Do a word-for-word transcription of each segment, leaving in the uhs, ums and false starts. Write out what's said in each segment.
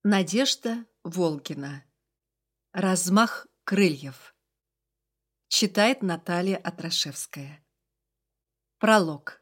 Надежда Волгина. Размах крыльев. Читает Наталья Атрашевская. Пролог.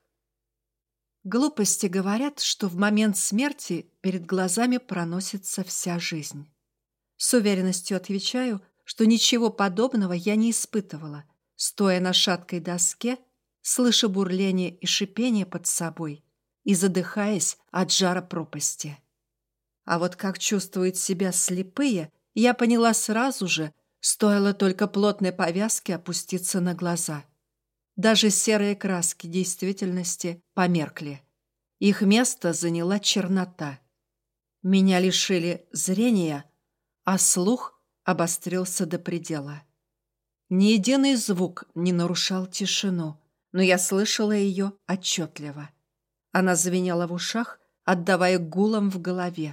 Глупости говорят, что в момент смерти перед глазами проносится вся жизнь. С уверенностью отвечаю, что ничего подобного я не испытывала, стоя на шаткой доске, слыша бурление и шипение под собой и задыхаясь от жара пропасти. А вот как чувствуют себя слепые, я поняла сразу же, стоило только плотной повязке опуститься на глаза. Даже серые краски действительности померкли. Их место заняла чернота. Меня лишили зрения, а слух обострился до предела. Ни единый звук не нарушал тишину, но я слышала ее отчетливо. Она звенела в ушах, отдавая гулом в голове.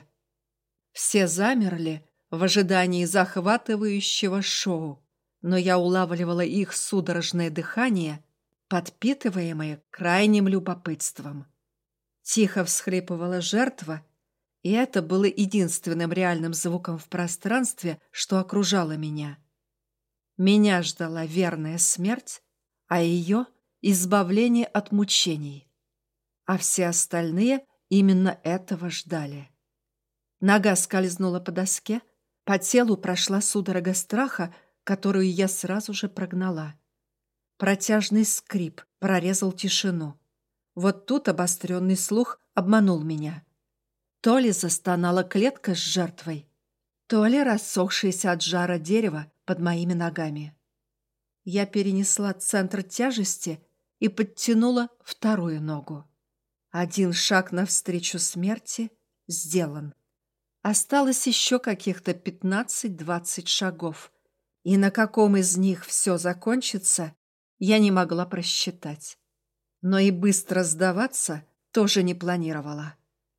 Все замерли в ожидании захватывающего шоу, но я улавливала их судорожное дыхание, подпитываемое крайним любопытством. Тихо всхлипывала жертва, и это было единственным реальным звуком в пространстве, что окружало меня. Меня ждала верная смерть, а ее — избавление от мучений. А все остальные именно этого ждали. Нога скользнула по доске, по телу прошла судорога страха, которую я сразу же прогнала. Протяжный скрип прорезал тишину. Вот тут обостренный слух обманул меня. То ли застонала клетка с жертвой, то ли рассохшееся от жара дерево под моими ногами. Я перенесла центр тяжести и подтянула вторую ногу. Один шаг навстречу смерти сделан. Осталось еще каких-то пятнадцать-двадцать шагов, и на каком из них все закончится, я не могла просчитать. Но и быстро сдаваться тоже не планировала.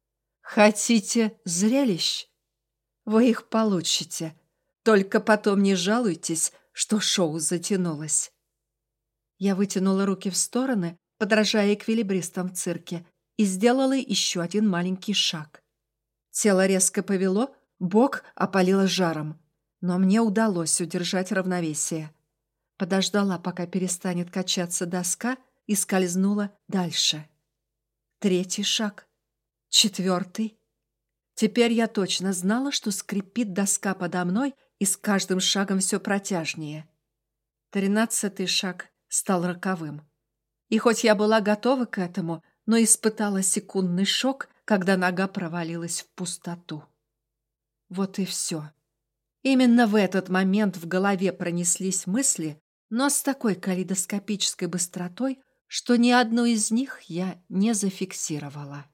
Хотите зрелищ? Вы их получите, только потом не жалуйтесь, что шоу затянулось. Я вытянула руки в стороны, подражая эквилибристам в цирке, и сделала еще один маленький шаг. Тело резко повело, бок опалило жаром, но мне удалось удержать равновесие. Подождала, пока перестанет качаться доска, и скользнула дальше. Третий шаг. Четвертый. Теперь я точно знала, что скрипит доска подо мной, и с каждым шагом все протяжнее. Тринадцатый шаг стал роковым. И хоть я была готова к этому, но испытала секундный шок, когда нога провалилась в пустоту. Вот и все. Именно в этот момент в голове пронеслись мысли, но с такой калейдоскопической быстротой, что ни одну из них я не зафиксировала.